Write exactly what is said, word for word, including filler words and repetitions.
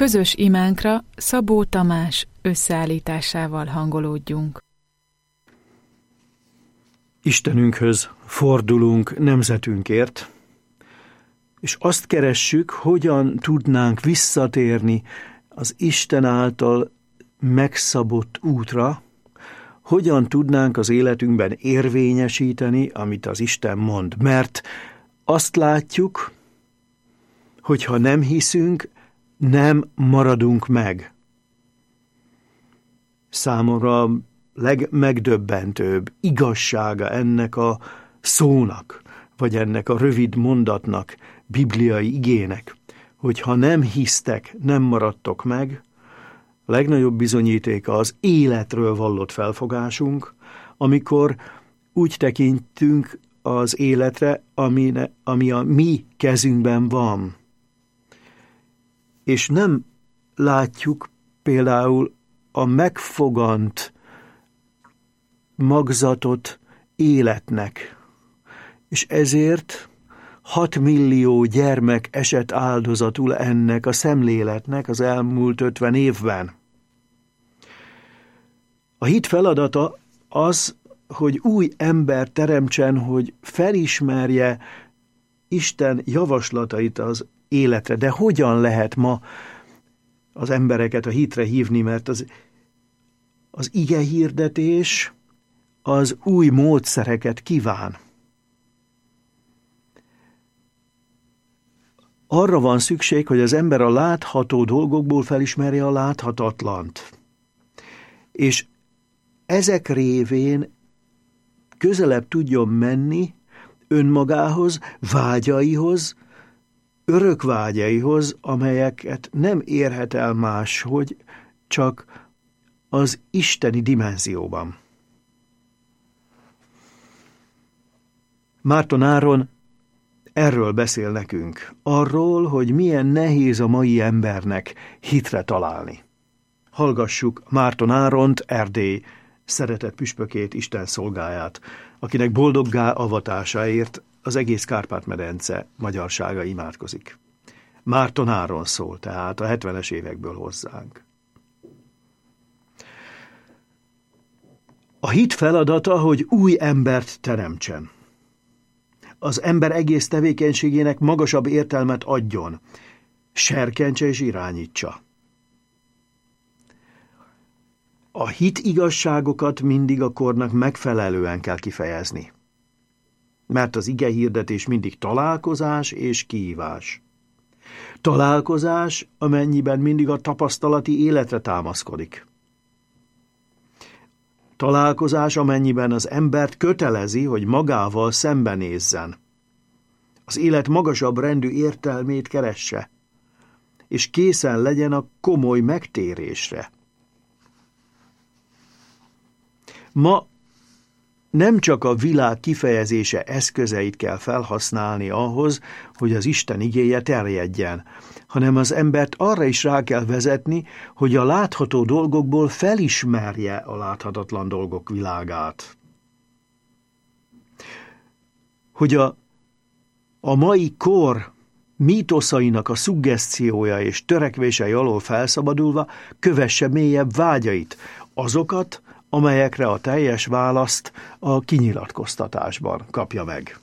Közös imánkra Szabó Tamás összeállításával hangolódjunk. Istenünkhöz fordulunk nemzetünkért, és azt keressük, hogyan tudnánk visszatérni az Isten által megszabott útra, hogyan tudnánk az életünkben érvényesíteni, amit az Isten mond. Mert azt látjuk, hogy ha nem hiszünk, nem maradunk meg. Számomra legmegdöbbentőbb igazsága ennek a szónak, vagy ennek a rövid mondatnak, bibliai igének, hogy ha nem hisztek, nem maradtok meg, a legnagyobb bizonyítéka az életről vallott felfogásunk, amikor úgy tekintünk az életre, ami, ami a mi kezünkben van. És nem látjuk például a megfogant magzatot életnek. És ezért hat millió gyermek esett áldozatul ennek a szemléletnek az elmúlt ötven évben. A hit feladata az, hogy új ember teremtsen, hogy felismerje Isten javaslatait az életre. De hogyan lehet ma az embereket a hitre hívni, mert az, az igehirdetés az új módszereket kíván. Arra van szükség, hogy az ember a látható dolgokból felismerje a láthatatlant. És ezek révén közelebb tudjon menni önmagához, vágyaihoz, örök vágyaihoz, amelyeket nem érhet el máshogy, csak az isteni dimenzióban. Márton Áron erről beszél nekünk, arról, hogy milyen nehéz a mai embernek hitre találni. Hallgassuk Márton Áront, Erdély szeretett püspökét, Isten szolgáját, akinek boldoggá avatásáért az egész Kárpát-medence magyarsága imádkozik. Márton Áron szól tehát a hetvenes évekből hozzánk. A hit feladata, hogy új embert teremtsen. Az ember egész tevékenységének magasabb értelmet adjon, serkentse és irányítsa. A hit igazságokat mindig a kornak megfelelően kell kifejezni, mert az igehirdetés mindig találkozás és kihívás. Találkozás, amennyiben mindig a tapasztalati életre támaszkodik. Találkozás, amennyiben az embert kötelezi, hogy magával szembenézzen. Az élet magasabb rendű értelmét keresse, és készen legyen a komoly megtérésre. Ma nem csak a világ kifejezése eszközeit kell felhasználni ahhoz, hogy az Isten igéje terjedjen, hanem az embert arra is rá kell vezetni, hogy a látható dolgokból felismerje a láthatatlan dolgok világát. Hogy a, a mai kor mítoszainak a szuggeszciója és törekvései alól felszabadulva kövesse mélyebb vágyait, azokat, amelyekre a teljes választ a kinyilatkoztatásban kapja meg.